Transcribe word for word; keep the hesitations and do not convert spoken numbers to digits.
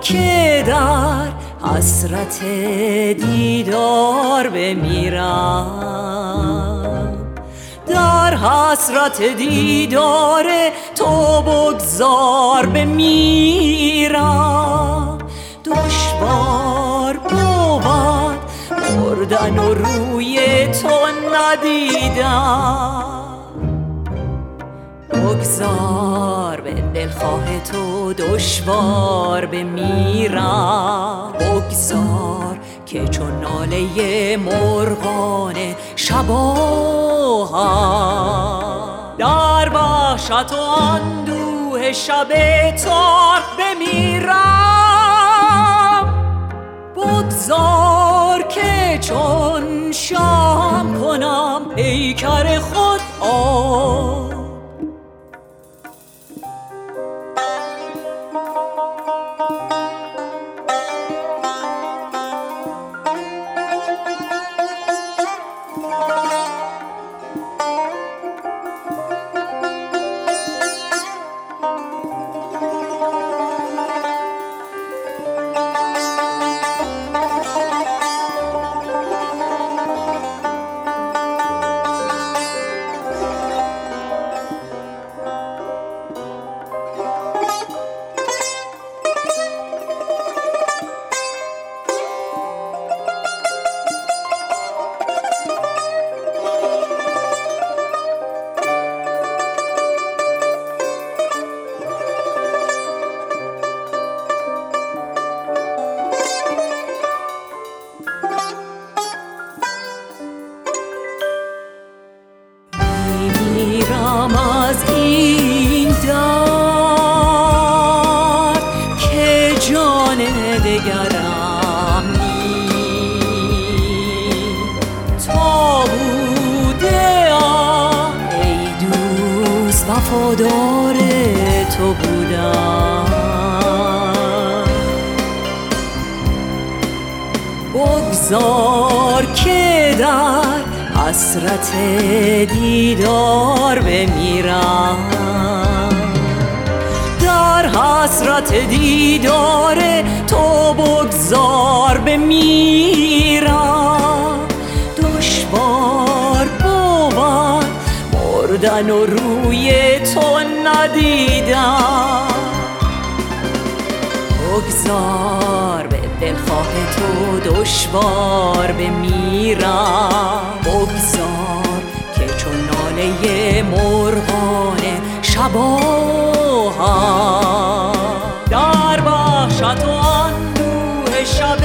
که در حسرت دیدار بمیرم، در حسرت دیدار تو بگذار بمیرم. دشوار بود مردن و روی تو ندیدم، بگذار به دلخواه تو دشوار بمیرم. بگذار که چون ناله مرغان شباهم در وحشت و اندوه شب تار بمیرم. بگذار که چون شام کنم پیکر خود آب. از این درد که جان دگرم نیست. تا بوده ام ای دوست وفادار تو بودم. بگذار که در حسرت دیدار بمیرم، در حسرت دیدار تو بگذار بمیرم. دشوار بود مردن و روی تو ندیدم، بگذار به دلخواه تو دشوار بمیرم. بگذار که چون ناله مرغان شباهم در وحشت و اندوه شب